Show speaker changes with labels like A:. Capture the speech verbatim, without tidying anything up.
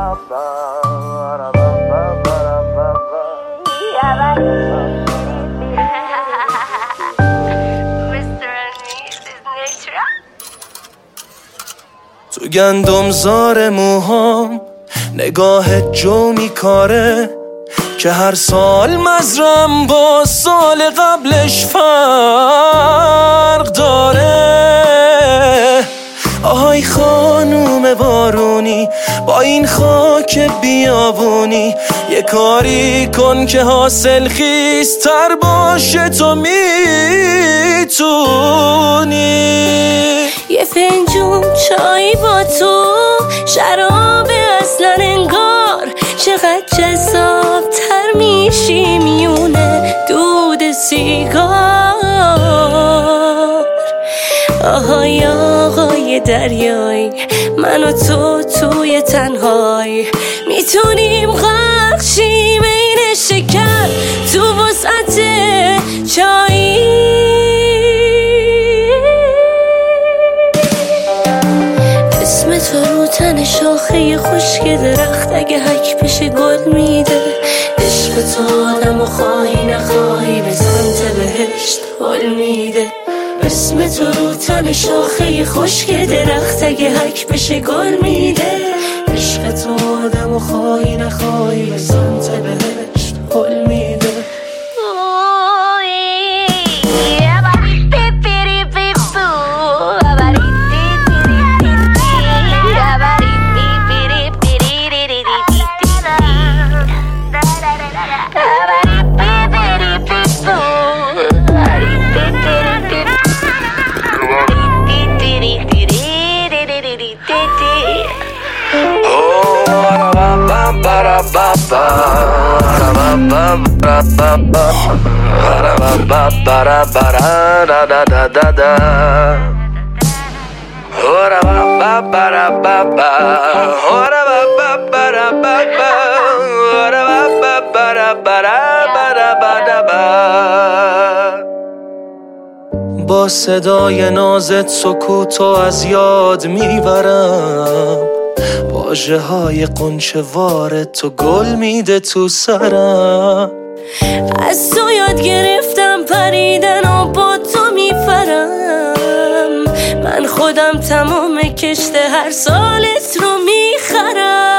A: تو گندم زار موهام نگاه جو میکاره که هر سال مزرم با سال قبلش فرق داره. آهای خانوم بارونی با این خاک بیابونی یه کاری کن که حاصل خیزتر باشه، تو میتونی.
B: یه فنجون چای با تو، شراب اصلا انگار، چقدر جذاب‌تر میشی میونه دود سیگار. آهای آقای دریایی، من و تو توی تنهایی میتونیم غرق شیم این شکر تو وسعت چایی. اسم تو رو تن شاخه خشک درخت، اگه حک بشه گل میده. عشق تو آدم و خواهی نخواهی به سمت بهشت حل میده. اسم تو رو تن شاخه خشک درخت، اگه حک بشه گل میده. عشق تو آدم و خواهی نخواهی به سمت بهشت حل میده.
A: با صدای نازت سکوتو از یاد میبرم، واژه های قنچه وارد تو گل میده تو سرم.
B: از تو یاد گرفتم پریدن و با تو میفرم، من خودم تمام کشت هر سالت رو میخرم.